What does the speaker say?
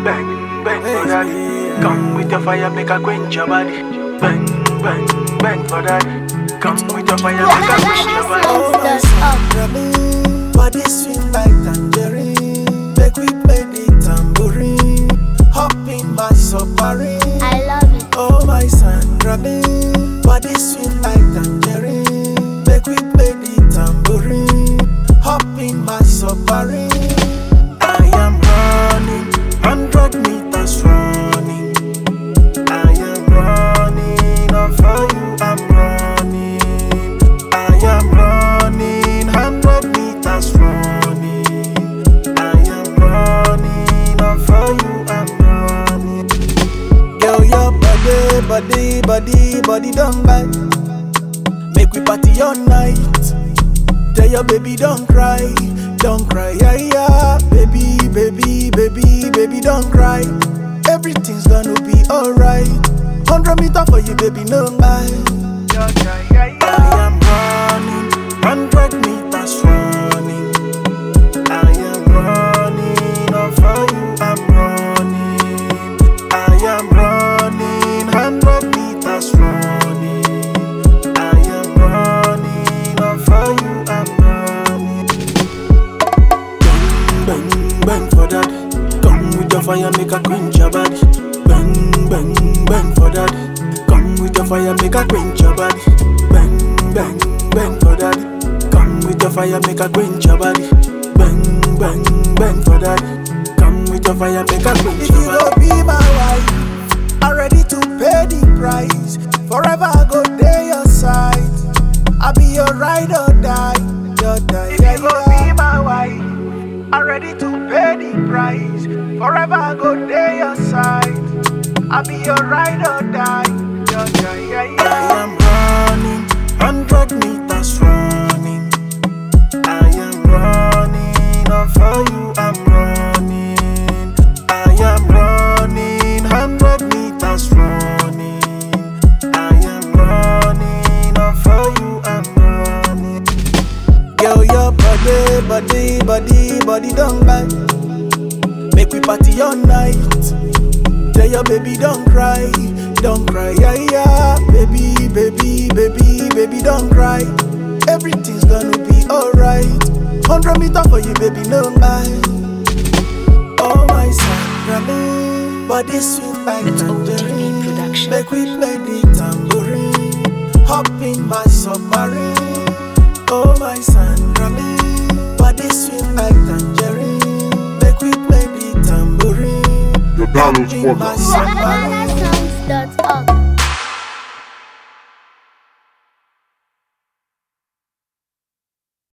bang, bang for that. Come with your fire, make a quench your body. Bang, bang, bang for that. Come with your fire, make a quench your body. Oh my son, body sweet like tangerine. Make we play the tambourine. Hop in my submarine. I love it. Oh my son, body sweet like tangerine. Make we play the tambourine. Hop in my submarine. I am running, 100 meters running. I am running, off for you I'm running. I am running, 100 meters running. I am running, off for you I'm running. Girl, your body don't bite. Make we party all night. Tell your baby don't cry, yeah, yeah. Baby, don't cry. Everything's gonna be alright. 100 meters for you, baby, no lie. I am running, 100 meters running. I am running, off for you I'm running. I am running, 100 meters running. I am running, off for you I'm running. Bang, bang for that. Come with your fire, make a quench your body. Bang, bang, bang for that. Come with your fire, make a quench your body. Bang, bang, bang for that. Come with your fire, make a quench your body. Bang, bang, bang for that. Come with your fire, make a quench your body. If you go be my wife, I'm ready to pay the price. Forever I go there your side. I'll be your ride or die. If you go be my wife, I'm ready to pay the price. Forever I go there your side. I'll be your ride or die. I am running, 100 meters running. I am running, off for you I'm running. I am running, 100 meters running. I am running, off for you I'm running. Girl, your body don't bite. Make we party all night. Tell your baby don't cry, yeah, yeah. Baby, don't cry. Everything's gonna be alright. 100 meters for you, baby, no lie. Oh my son, body sweet like tangerine. Make we play the tambourine. Hop in my submarine. Oh my son, body sweet like tangerine. Make we play the tambourine. Your downloads for my submarine.